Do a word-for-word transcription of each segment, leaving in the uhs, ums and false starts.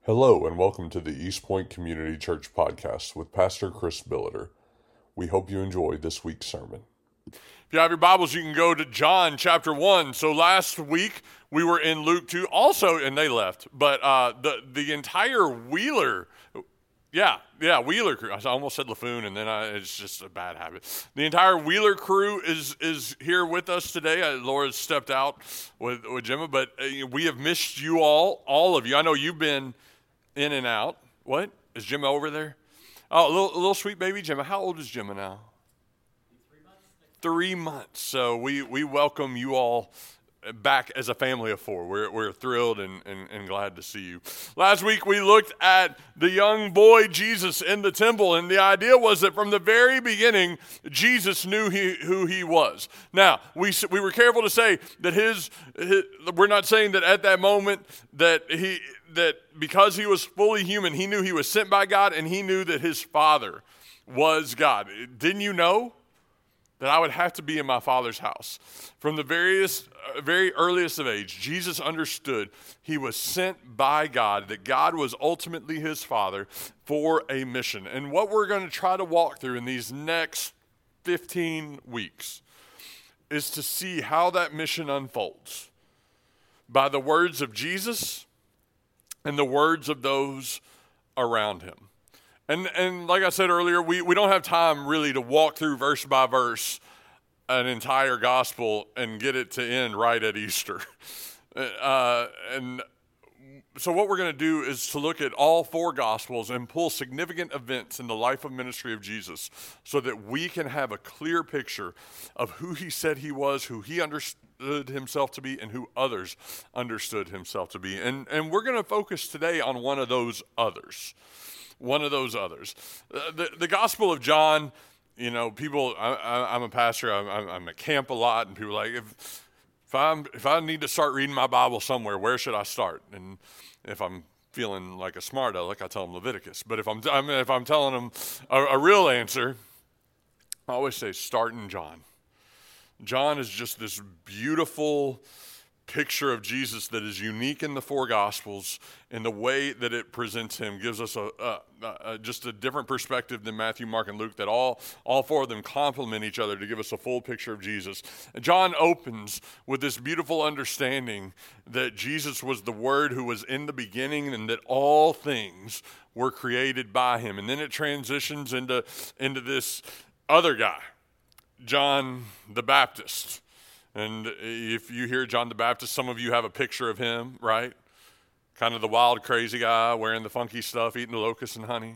Hello and welcome to the East Point Community Church podcast with Pastor Chris Billiter. We hope you enjoy this week's sermon. If you have your Bibles, you can go to John chapter one. So last week we were in Luke two also, and they left, but uh, the, the entire Wheeler, yeah, yeah, Wheeler crew, I almost said LaFoon, and then I, it's just a bad habit. The entire Wheeler crew is is here with us today. Uh, Laura stepped out with, with Gemma, but uh, we have missed you all, all of you. I know you've been in and out. What? Is Gemma over there? Oh, a little, a little sweet baby Gemma. How old is Gemma now? Three months. Three months. So we, we welcome you all back as a family of four. We're we're thrilled and, and, and glad to see you. Last week we looked at the young boy Jesus in the temple, and the idea was that from the very beginning, Jesus knew he, who he was. Now, we we were careful to say that his, his we're not saying that at that moment that he that because he was fully human, he knew he was sent by God, and he knew that his Father was God. Didn't you know that I would have to be in my Father's house? From the various, uh, very earliest of age, Jesus understood he was sent by God, that God was ultimately his Father for a mission. And what we're going to try to walk through in these next fifteen weeks is to see how that mission unfolds by the words of Jesus and the words of those around him. And and like I said earlier, we, we don't have time really to walk through verse by verse an entire gospel and get it to end right at Easter. Uh, and so what we're going to do is to look at all four gospels and pull significant events in the life and ministry of Jesus so that we can have a clear picture of who he said he was, who he understood himself to be, and who others understood himself to be. And, and we're going to focus today on one of those others. One of those others. Uh, the, the Gospel of John, you know, people, I, I, I'm a pastor, I'm, I'm at camp a lot, and people are like, if, if, I'm, if I need to start reading my Bible somewhere, where should I start? And if I'm feeling like a smart aleck, I tell them Leviticus. But if I'm, I mean, if I'm telling them a, a real answer, I always say start in John. John is just this beautiful picture of Jesus that is unique in the four Gospels, and the way that it presents him gives us a, a, a just a different perspective than Matthew, Mark, and Luke, that all, all four of them complement each other to give us a full picture of Jesus. And John opens with this beautiful understanding that Jesus was the Word who was in the beginning, and that all things were created by him. And then it transitions into, into this other guy, John the Baptist. And if you hear John the Baptist, some of you have a picture of him, right? Kind of the wild, crazy guy wearing the funky stuff, eating the locusts and honey,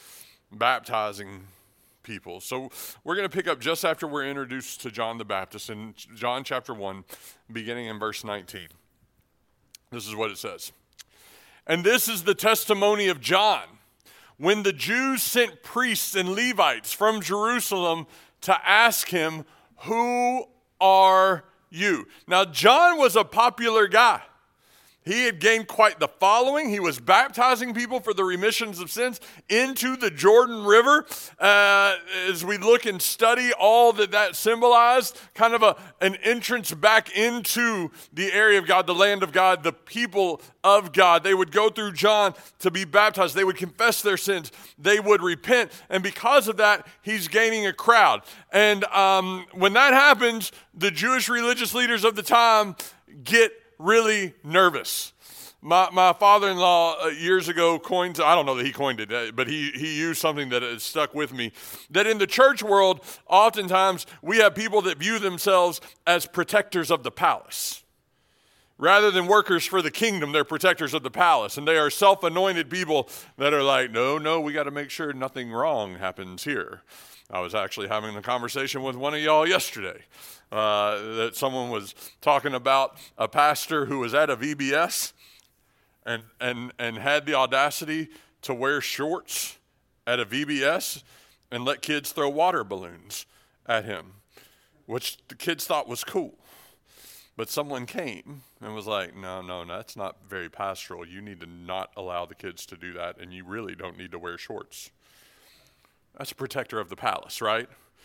baptizing people. So we're going to pick up just after we're introduced to John the Baptist in John chapter one, beginning in verse nineteen. This is what it says. And this is the testimony of John, when the Jews sent priests and Levites from Jerusalem to ask him, "Who are you?" Now, John was a popular guy. He had gained quite the following. He was baptizing people for the remissions of sins into the Jordan River. Uh, as we look and study all that that symbolized, kind of a, an entrance back into the area of God, the land of God, the people of God. They would go through John to be baptized. They would confess their sins. They would repent. And because of that, he's gaining a crowd. And um, when that happens, the Jewish religious leaders of the time get really nervous. My my father-in-law uh, years ago coined, I don't know that he coined it, uh, but he, he used something that has stuck with me, that in the church world, oftentimes we have people that view themselves as protectors of the palace. Rather than workers for the kingdom, they're protectors of the palace. And they are self-anointed people that are like, no, no, we got to make sure nothing wrong happens here. I was actually having a conversation with one of y'all yesterday. Uh, that someone was talking about a pastor who was at a V B S and, and, and had the audacity to wear shorts at a V B S and let kids throw water balloons at him, which the kids thought was cool. But someone came and was like, no, no, no, that's not very pastoral. You need to not allow the kids to do that, and you really don't need to wear shorts. That's a protector of the palace, right?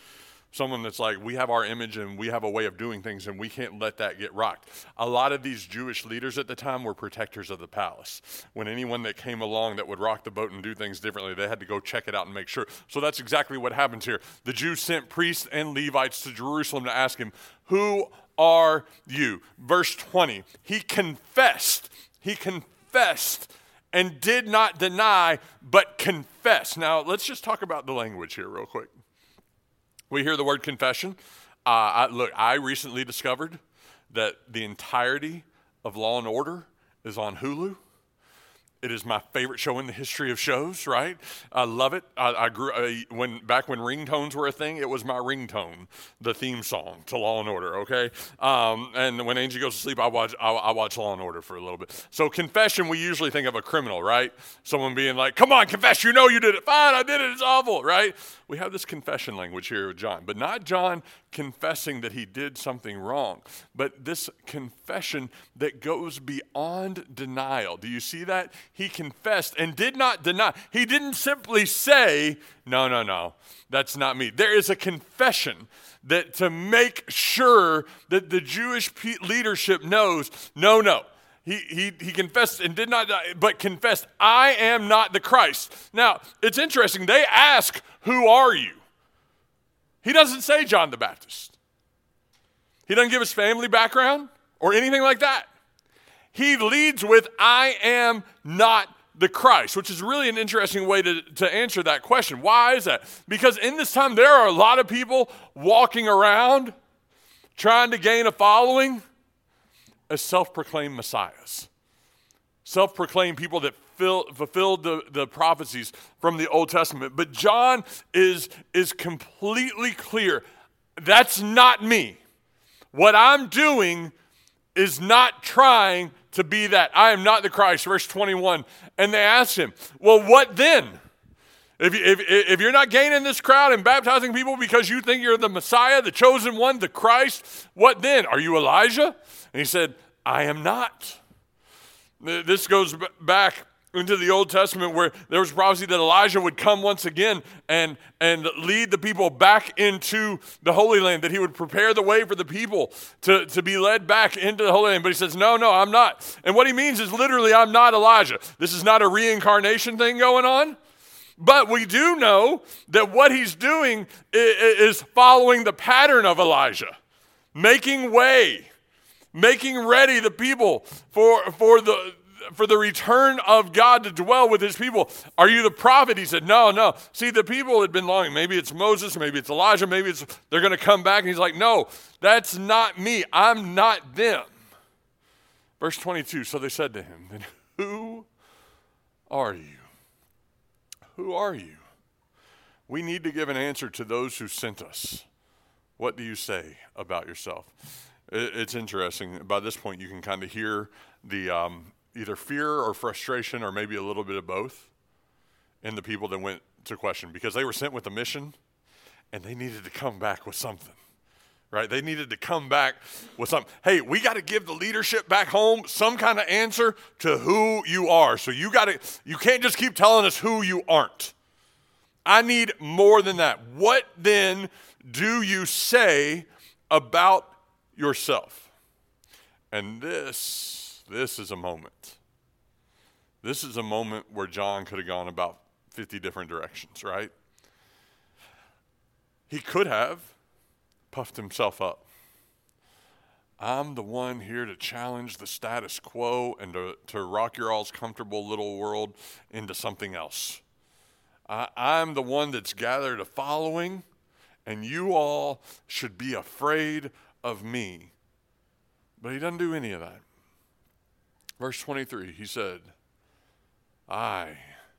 Someone that's like, we have our image and we have a way of doing things and we can't let that get rocked. A lot of these Jewish leaders at the time were protectors of the palace. When anyone that came along that would rock the boat and do things differently, they had to go check it out and make sure. So that's exactly what happens here. The Jews sent priests and Levites to Jerusalem to ask him, who are you? Verse twenty, he confessed, he confessed and did not deny, but confessed. Now, let's just talk about the language here real quick. We hear the word confession. Uh, I, look, I recently discovered that the entirety of Law and Order is on Hulu. It is my favorite show in the history of shows, right? I love it. I, I grew uh, when back when ringtones were a thing. It was my ringtone, the theme song to Law and Order. Okay, um, and when Angie goes to sleep, I watch I, I watch Law and Order for a little bit. So confession, we usually think of a criminal, right? Someone being like, "Come on, confess. You know you did it. Fine, I did it. It's awful," right? We have this confession language here with John, but not John confessing that he did something wrong, but this confession that goes beyond denial. Do you see that? He confessed and did not deny. He didn't simply say, no, no, no, that's not me. There is a confession that to make sure that the Jewish pe- leadership knows, no, no. He, he, he confessed and did not, but confessed, I am not the Christ. Now, it's interesting. They ask, who are you? He doesn't say John the Baptist. He doesn't give his family background or anything like that. He leads with, I am not the Christ, which is really an interesting way to, to answer that question. Why is that? Because in this time, there are a lot of people walking around trying to gain a following as self-proclaimed messiahs. Self-proclaimed people that fill, fulfilled the, the prophecies from the Old Testament. But John is, is completely clear. That's not me. What I'm doing is not trying to be that. I am not the Christ. Verse twenty-one. And they asked him, well, what then? If, you, if, if you're not gaining this crowd and baptizing people because you think you're the Messiah, the chosen one, the Christ, what then? Are you Elijah? And he said, I am not. This goes back into the Old Testament where there was prophecy that Elijah would come once again and, and lead the people back into the Holy Land, that he would prepare the way for the people to, to be led back into the Holy Land. But he says, no, no, I'm not. And what he means is literally, I'm not Elijah. This is not a reincarnation thing going on. But we do know that what he's doing is following the pattern of Elijah, making way, making ready the people for, for the for the return of God to dwell with his people. Are you the prophet? He said, no, no. See, the people had been longing. Maybe it's Moses, maybe it's Elijah, maybe it's they're going to come back. And he's like, no, that's not me. I'm not them. Verse twenty-two, so they said to him, then who are you? Who are you? We need to give an answer to those who sent us. What do you say about yourself? It's interesting. By this point, you can kind of hear the um, either fear or frustration or maybe a little bit of both in the people that went to question, because they were sent with a mission and they needed to come back with something, right? They needed to come back with something. Hey, we got to give the leadership back home some kind of answer to who you are. So you got to, you can't just keep telling us who you aren't. I need more than that. What then do you say about yourself? And this, this is a moment. This is a moment where John could have gone about fifty different directions, right? He could have puffed himself up. I'm the one here to challenge the status quo and to, to rock your all's comfortable little world into something else. I, I'm the one that's gathered a following, and you all should be afraid of me. But he doesn't do any of that. Verse twenty-three, he said, I,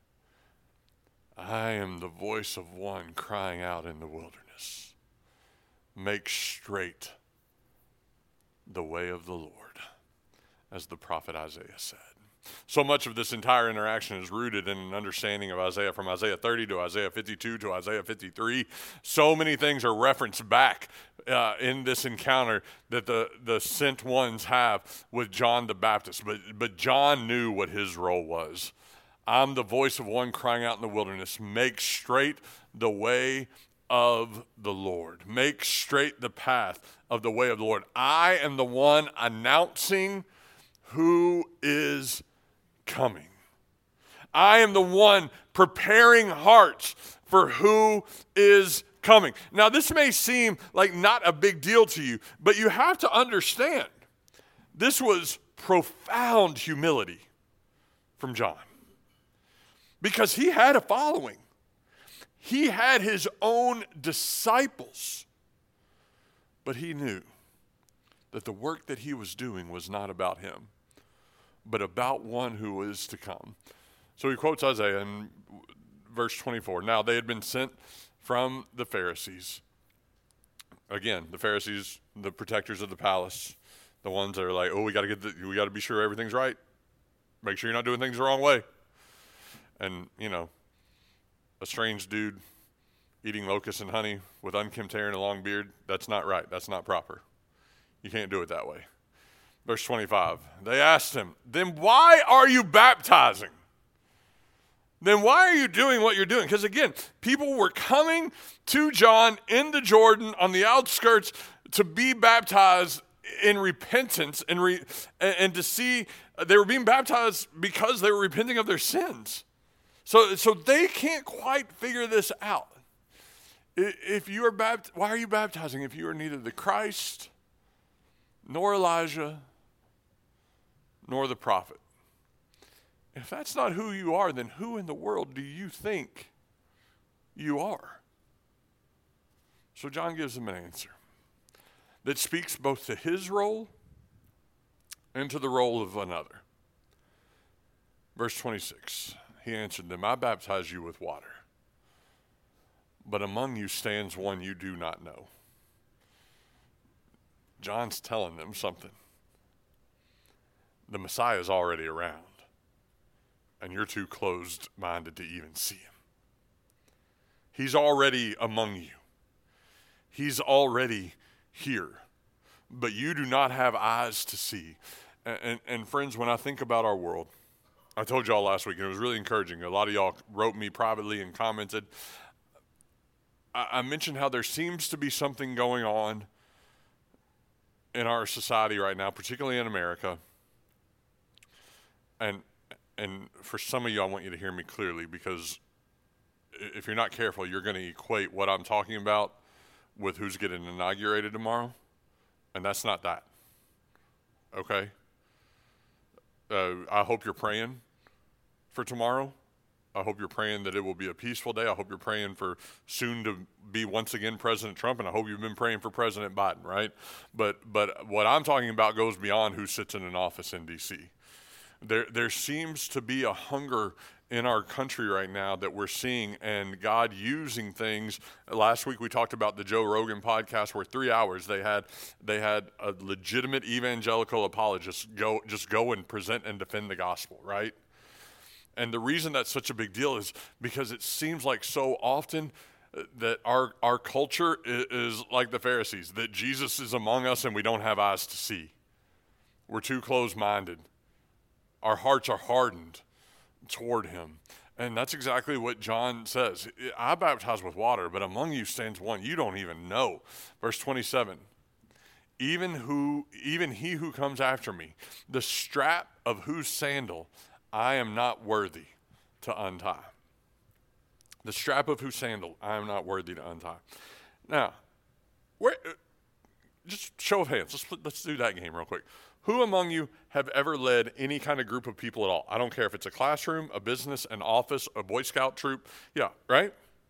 I am the voice of one crying out in the wilderness. Make straight the way of the Lord, as the prophet Isaiah said. So much of this entire interaction is rooted in an understanding of Isaiah, from Isaiah thirty to Isaiah fifty-two to Isaiah fifty-three. So many things are referenced back uh, in this encounter that the, the sent ones have with John the Baptist. But, but John knew what his role was. I'm the voice of one crying out in the wilderness. Make straight the way of the Lord. Make straight the path of the way of the Lord. I am the one announcing who is coming. I am the one preparing hearts for who is coming. Now, this may seem like not a big deal to you, but you have to understand this was profound humility from John, because he had a following. He had his own disciples, but he knew that the work that he was doing was not about him, but about one who is to come. So he quotes Isaiah in verse twenty-four. Now they had been sent from the Pharisees. Again, the Pharisees, the protectors of the palace, the ones that are like, oh, we got to get, the, we got to be sure everything's right. Make sure you're not doing things the wrong way. And you know, a strange dude eating locusts and honey with unkempt hair and a long beard, that's not right. That's not proper. You can't do it that way. Verse twenty-five, they asked him, then why are you baptizing? Then why are you doing what you're doing? Because again, people were coming to John in the Jordan on the outskirts to be baptized in repentance and, re, and, and to see, they were being baptized because they were repenting of their sins. So, so they can't quite figure this out. If you are bapt- why are you baptizing if you are neither the Christ, nor Elijah, nor the prophet? If that's not who you are, then who in the world do you think you are? So John gives them an answer that speaks both to his role and to the role of another. Verse twenty-six, he answered them, I baptize you with water, but among you stands one you do not know. John's telling them something. The Messiah is already around, and you're too closed-minded to even see him. He's already among you. He's already here, but you do not have eyes to see. And, and, and friends, when I think about our world, I told y'all last week, and it was really encouraging. A lot of y'all wrote me privately and commented. I, I mentioned how there seems to be something going on in our society right now, particularly in America. And and for some of you, I want you to hear me clearly, because if you're not careful, you're going to equate what I'm talking about with who's getting inaugurated tomorrow, and that's not that. Okay? Uh, I hope you're praying for tomorrow. I hope you're praying that it will be a peaceful day. I hope you're praying for soon to be once again President Trump, and I hope you've been praying for President Biden, right? But but what I'm talking about goes beyond who sits in an office in D C There there seems to be a hunger in our country right now that we're seeing, and God using things. Last week we talked about the Joe Rogan podcast, where three hours they had they had a legitimate evangelical apologist go just go and present and defend the gospel, right? And the reason that's such a big deal is because it seems like so often that our our culture is, is like the Pharisees, that Jesus is among us and we don't have eyes to see. We're too closed-minded. Our hearts are hardened toward him. And that's exactly what John says. I baptize with water, but among you stands one you don't even know. Verse twenty-seven, even who, even he who comes after me, the strap of whose sandal I am not worthy to untie. The strap of whose sandal I am not worthy to untie. Now, where, just show of hands. Let's, let's do that game real quick. Who among you have ever led any kind of group of people at all? I don't care if it's a classroom, a business, an office, a Boy Scout troop. Yeah, right?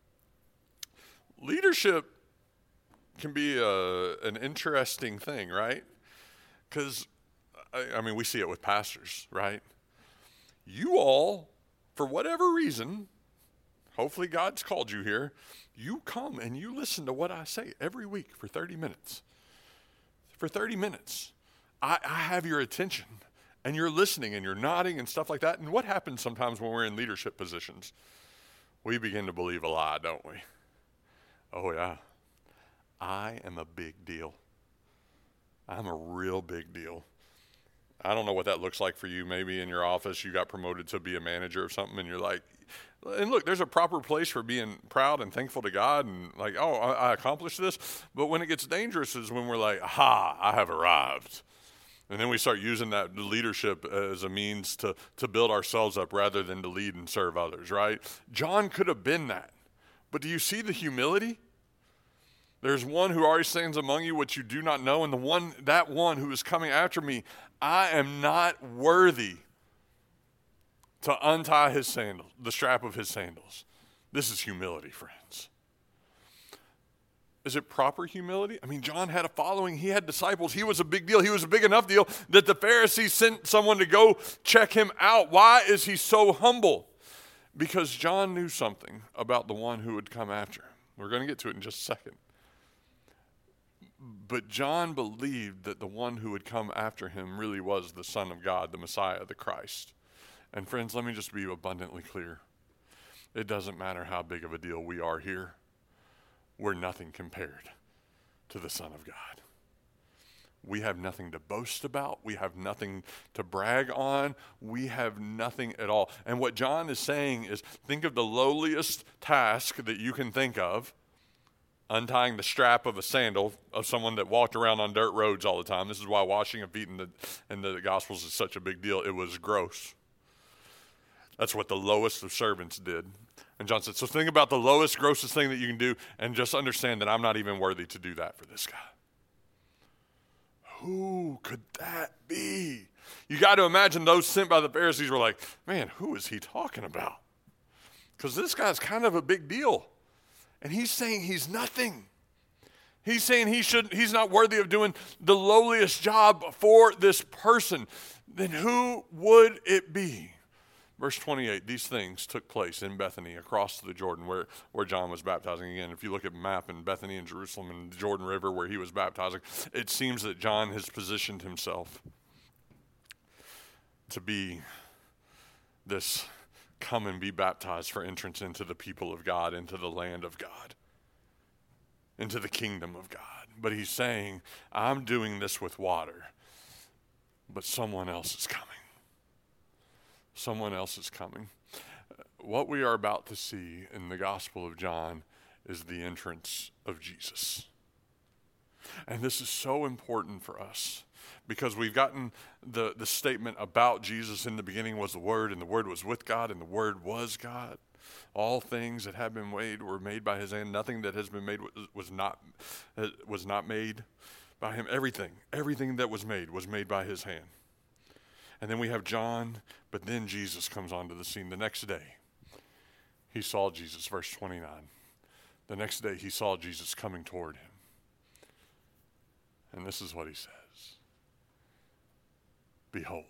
Leadership can be a, an interesting thing, right? Because, I, I mean, we see it with pastors, right? You all, for whatever reason, hopefully God's called you here, you come and you listen to what I say every week for thirty minutes. For thirty minutes. I, I have your attention, and you're listening, and you're nodding and stuff like that. And what happens sometimes when we're in leadership positions? We begin to believe a lie, don't we? Oh, yeah. I am a big deal. I'm a real big deal. I don't know what that looks like for you. Maybe in your office you got promoted to be a manager or something, and you're like, and look, there's a proper place for being proud and thankful to God and like, oh, I, I accomplished this. But when it gets dangerous is when we're like, aha, I have arrived. And then we start using that leadership as a means to, to build ourselves up rather than to lead and serve others, right? John could have been that. But do you see the humility? There's one who already stands among you what you do not know, and the one, that one who is coming after me, I am not worthy to untie his sandals, the strap of his sandals. This is humility, friends. Is it proper humility? I mean, John had a following. He had disciples. He was a big deal. He was a big enough deal that the Pharisees sent someone to go check him out. Why is he so humble? Because John knew something about the one who would come after him. We're going to get to it in just a second. But John believed that the one who would come after him really was the Son of God, the Messiah, the Christ. And friends, let me just be abundantly clear. It doesn't matter how big of a deal we are here. We're nothing compared to the Son of God. We have nothing to boast about. We have nothing to brag on. We have nothing at all. And what John is saying is, think of the lowliest task that you can think of, untying the strap of a sandal of someone that walked around on dirt roads all the time. This is why washing of feet in the, in the Gospels is such a big deal. It was gross. That's what the lowest of servants did. And John said, so think about the lowest, grossest thing that you can do and just understand that I'm not even worthy to do that for this guy. Who could that be? You got to imagine those sent by the Pharisees were like, man, who is he talking about? Because this guy's kind of a big deal. And he's saying he's nothing. He's saying he should, he's not worthy of doing the lowliest job for this person. Then who would it be? Verse twenty-eight, these things took place in Bethany across the Jordan where, where John was baptizing. Again, if you look at the map in Bethany and Jerusalem and the Jordan River where he was baptizing, it seems that John has positioned himself to be this come and be baptized for entrance into the people of God, into the land of God, into the kingdom of God. But he's saying, I'm doing this with water, but someone else is coming. Someone else is coming. What we are about to see in the Gospel of John is the entrance of Jesus. And this is so important for us because we've gotten the, the statement about Jesus in the beginning was the Word, and the Word was with God, and the Word was God. All things that have been made were made by his hand. Nothing that has been made was not, was not made by him. Everything, everything that was made was made by his hand. And then we have John, but then Jesus comes onto the scene. The next day, he saw Jesus, verse twenty-nine. The next day, he saw Jesus coming toward him. And this is what he says. Behold,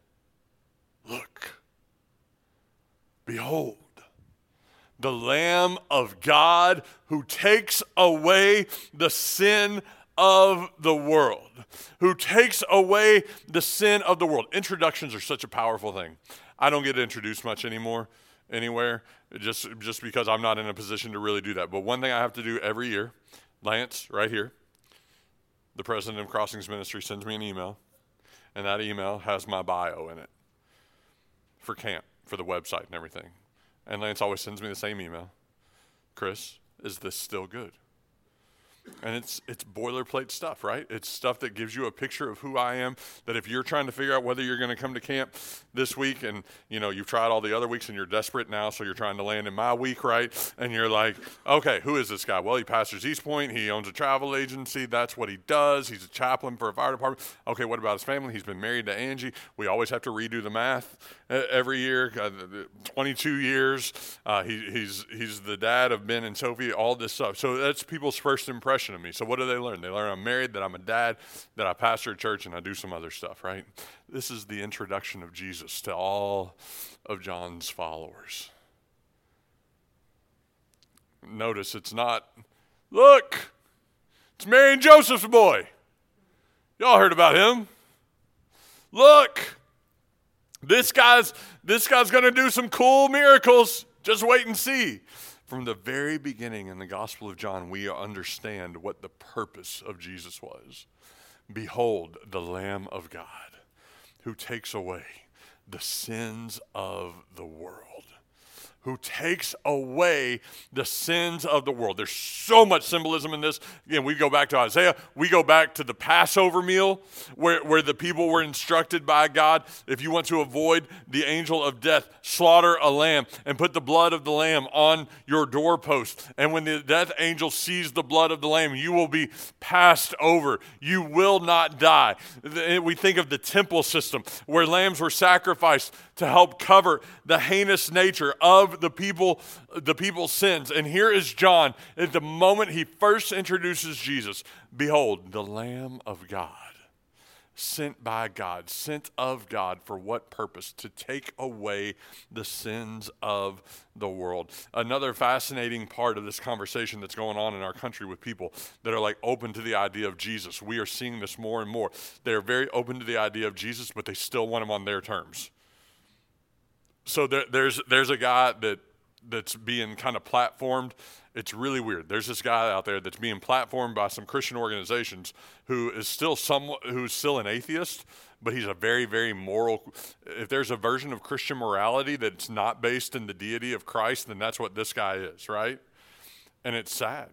look, behold, the Lamb of God who takes away the sin of the world, who takes away the sin of the world. Introductions are such a powerful thing. I don't get introduced much anymore, anywhere, just, just because I'm not in a position to really do that. But one thing I have to do every year, Lance, right here, the president of Crossings Ministry, sends me an email, and that email has my bio in it for camp, for the website and everything. And Lance always sends me the same email. Chris, is this still good? And it's it's boilerplate stuff, right? It's stuff that gives you a picture of who I am, that if you're trying to figure out whether you're going to come to camp this week and, you know, you've tried all the other weeks and you're desperate now, so you're trying to land in my week, right? And you're like, okay, who is this guy? Well, he pastors East Point. He owns a travel agency. That's what he does. He's a chaplain for a fire department. Okay, what about his family? He's been married to Angie. We always have to redo the math every year, uh, twenty-two years. Uh, he, he's, he's the dad of Ben and Sophie, all this stuff. So that's people's first impression of me. So what do they learn? They learn I'm married, that I'm a dad, that I pastor a church, and I do some other stuff, right? This is the introduction of Jesus to all of John's followers. Notice it's not, look, it's Mary and Joseph's boy. Y'all heard about him. Look, this guy's, this guy's going to do some cool miracles. Just wait and see. From the very beginning in the Gospel of John, we understand what the purpose of Jesus was. Behold, the Lamb of God who takes away the sins of the world. Who takes away the sins of the world. There's so much symbolism in this. Again, we go back to Isaiah. We go back to the Passover meal where, where the people were instructed by God, if you want to avoid the angel of death, slaughter a lamb and put the blood of the lamb on your doorpost. And when the death angel sees the blood of the lamb, you will be passed over. You will not die. We think of the temple system where lambs were sacrificed to help cover the heinous nature of the people, the people's sins. And here is John at the moment he first introduces Jesus. Behold, the Lamb of God, sent by God, sent of God for what purpose? To take away the sins of the world. Another fascinating part of this conversation that's going on in our country with people that are like open to the idea of Jesus. We are seeing this more and more. They're very open to the idea of Jesus, but they still want him on their terms. So there, there's there's a guy that that's being kind of platformed. It's really weird. There's this guy out there that's being platformed by some Christian organizations who is still somewhat who's still an atheist, but he's a very, very moral. If there's a version of Christian morality that's not based in the deity of Christ, then that's what this guy is, right? And it's sad.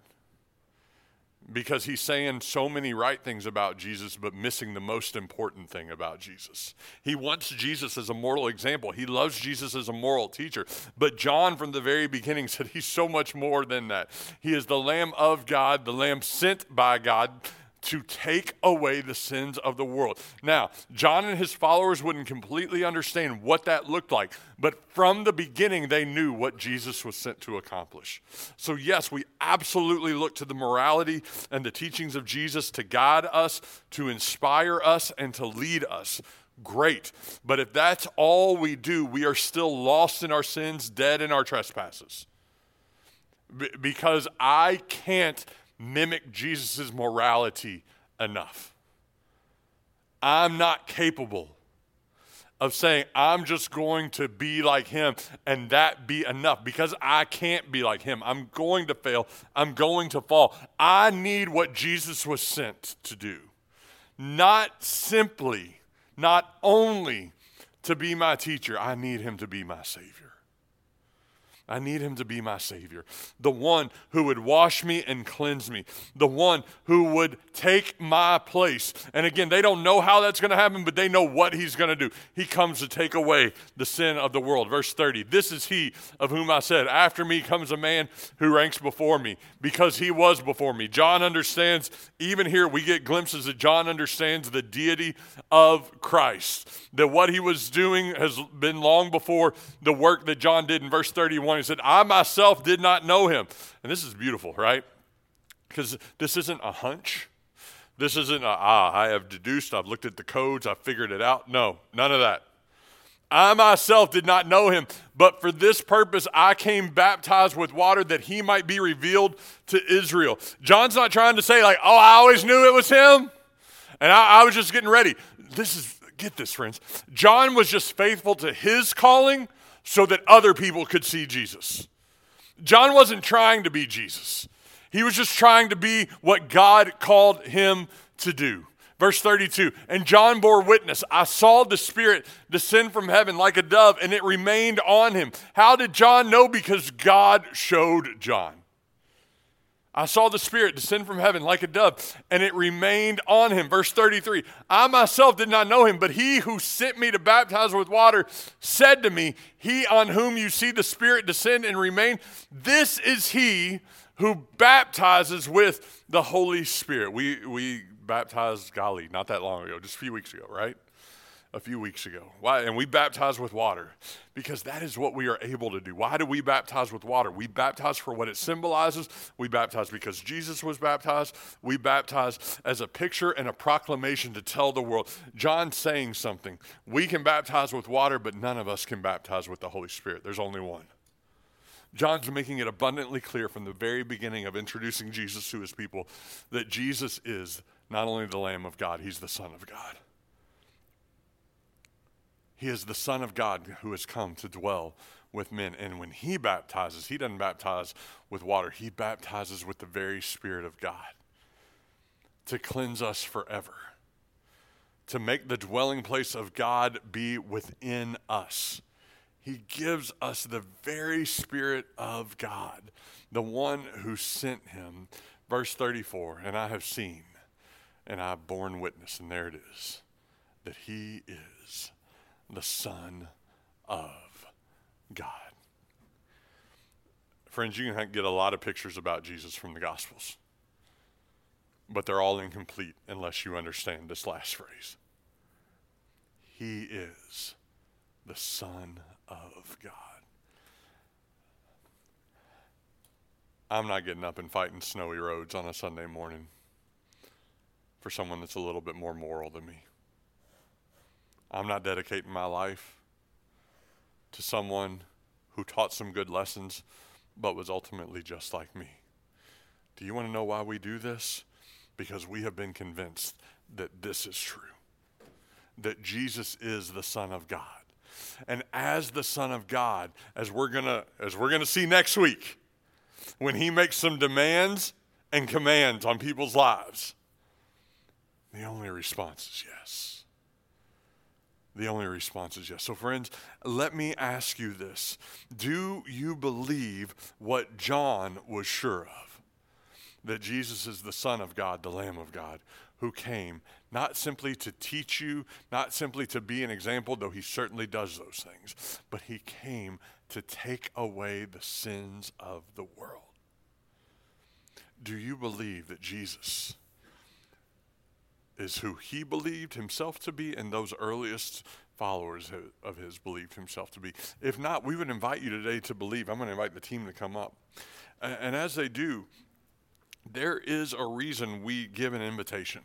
Because he's saying so many right things about Jesus, but missing the most important thing about Jesus. He wants Jesus as a moral example. He loves Jesus as a moral teacher. But John, from the very beginning, said he's so much more than that. He is the Lamb of God, the Lamb sent by God to take away the sins of the world. Now, John and his followers wouldn't completely understand what that looked like, but from the beginning, they knew what Jesus was sent to accomplish. So yes, we absolutely look to the morality and the teachings of Jesus to guide us, to inspire us, and to lead us. Great. But if that's all we do, we are still lost in our sins, dead in our trespasses. B- because I can't mimic Jesus' morality enough. I'm not capable of saying, I'm just going to be like him and that be enough, because I can't be like him. I'm going to fail. I'm going to fall. I need what Jesus was sent to do. Not simply, not only to be my teacher, I need him to be my Savior. I need him to be my Savior, the one who would wash me and cleanse me, the one who would take my place. And again, they don't know how that's going to happen, but they know what he's going to do. He comes to take away the sin of the world. Verse thirty, this is he of whom I said, after me comes a man who ranks before me, because he was before me. John understands, even here we get glimpses that John understands the deity of Christ, that what he was doing has been long before the work that John did in verse thirty-one. He said, I myself did not know him. And this is beautiful, right? Because this isn't a hunch. This isn't a, ah, I have deduced, I've looked at the codes, I've figured it out. No, none of that. I myself did not know him, but for this purpose I came baptized with water that he might be revealed to Israel. John's not trying to say like, oh, I always knew it was him, and I, I was just getting ready. This is, get this, friends. John was just faithful to his calling so that other people could see Jesus. John wasn't trying to be Jesus. He was just trying to be what God called him to do. Verse thirty-two, and John bore witness. I saw the Spirit descend from heaven like a dove, and it remained on him. How did John know? Because God showed John. I saw the Spirit descend from heaven like a dove, and it remained on him. Verse thirty-three, I myself did not know him, but he who sent me to baptize with water said to me, he on whom you see the Spirit descend and remain, this is he who baptizes with the Holy Spirit. We we baptized Gali not that long ago, just a few weeks ago, right? A few weeks ago. Why? And we baptize with water because that is what we are able to do. Why do we baptize with water? We baptize for what it symbolizes. We baptize because Jesus was baptized. We baptize as a picture and a proclamation to tell the world. John's saying something. We can baptize with water, but none of us can baptize with the Holy Spirit. There's only one. John's making it abundantly clear from the very beginning of introducing Jesus to his people that Jesus is not only the Lamb of God, he's the Son of God. He is the Son of God who has come to dwell with men. And when he baptizes, he doesn't baptize with water. He baptizes with the very Spirit of God to cleanse us forever, to make the dwelling place of God be within us. He gives us the very Spirit of God, the one who sent him. Verse thirty-four, and I have seen, and I have borne witness, and there it is, that he is the Son of God. Friends, you can get a lot of pictures about Jesus from the Gospels, but they're all incomplete unless you understand this last phrase. He is the Son of God. I'm not getting up and fighting snowy roads on a Sunday morning for someone that's a little bit more moral than me. I'm not dedicating my life to someone who taught some good lessons but was ultimately just like me. Do you want to know why we do this? Because we have been convinced that this is true, that Jesus is the Son of God. And as the Son of God, as we're gonna as we're gonna see next week, when he makes some demands and commands on people's lives, the only response is yes. The only response is yes. So friends, let me ask you this. Do you believe what John was sure of? That Jesus is the Son of God, the Lamb of God, who came not simply to teach you, not simply to be an example, though he certainly does those things, but he came to take away the sins of the world. Do you believe that Jesus is who he believed himself to be and those earliest followers of his believed himself to be? If not, we would invite you today to believe. I'm going to invite the team to come up. And as they do, there is a reason we give an invitation.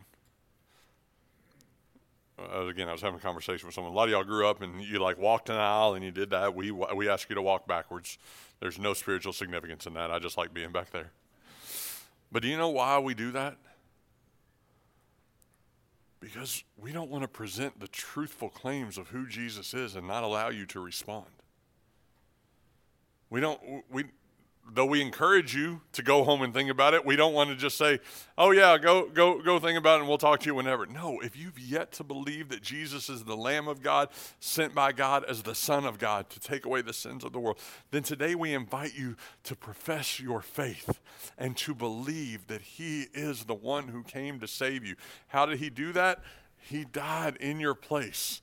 Uh, again, I was having a conversation with someone. A lot of y'all grew up and you like walked an aisle and you did that. We we ask you to walk backwards. There's no spiritual significance in that. I just like being back there. But do you know why we do that? Because we don't want to present the truthful claims of who Jesus is and not allow you to respond. We don't, we, though we encourage you to go home and think about it, we don't want to just say, oh yeah, go go go think about it and we'll talk to you whenever. No, if you've yet to believe that Jesus is the Lamb of God, sent by God as the Son of God to take away the sins of the world, then today we invite you to profess your faith and to believe that he is the one who came to save you. How did he do that? He died in your place.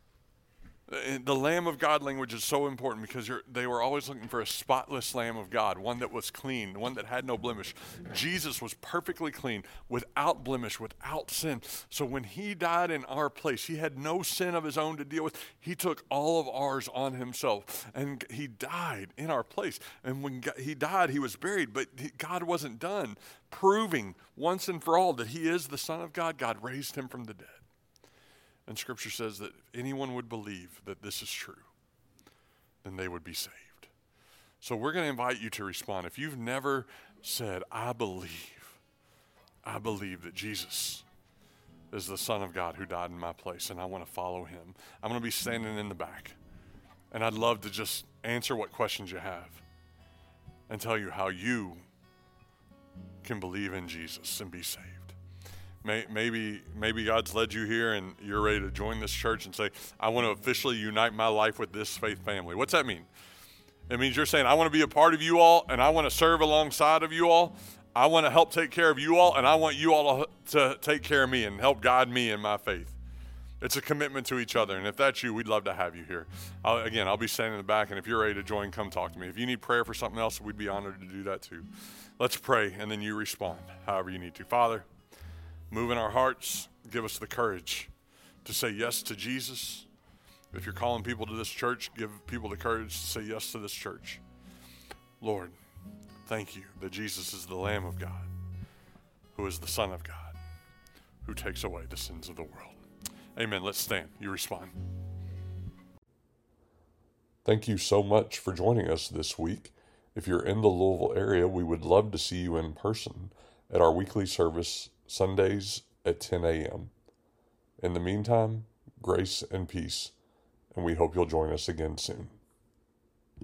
The Lamb of God language is so important because you're, they were always looking for a spotless Lamb of God, one that was clean, one that had no blemish. Jesus was perfectly clean, without blemish, without sin. So when he died in our place, he had no sin of his own to deal with. He took all of ours on himself, and he died in our place. And when God, he died, he was buried, but he, God wasn't done proving once and for all that he is the Son of God. God raised him from the dead. And Scripture says that if anyone would believe that this is true, then they would be saved. So we're going to invite you to respond. If you've never said, I believe, I believe that Jesus is the Son of God who died in my place, and I want to follow him, I'm going to be standing in the back. And I'd love to just answer what questions you have and tell you how you can believe in Jesus and be saved. Maybe maybe God's led you here and you're ready to join this church and say, I want to officially unite my life with this faith family. What's that mean? It means you're saying, I want to be a part of you all and I want to serve alongside of you all. I want to help take care of you all and I want you all to take care of me and help guide me in my faith. It's a commitment to each other. And if that's you, we'd love to have you here. I'll, again, I'll be standing in the back, and if you're ready to join, come talk to me. If you need prayer for something else, we'd be honored to do that too. Let's pray, and then you respond however you need to. Father, move in our hearts. Give us the courage to say yes to Jesus. If you're calling people to this church, give people the courage to say yes to this church. Lord, thank you that Jesus is the Lamb of God, who is the Son of God, who takes away the sins of the world. Amen. Let's stand. You respond. Thank you so much for joining us this week. If you're in the Louisville area, we would love to see you in person at our weekly service Sundays at ten a.m. In the meantime, grace and peace, and we hope you'll join us again soon.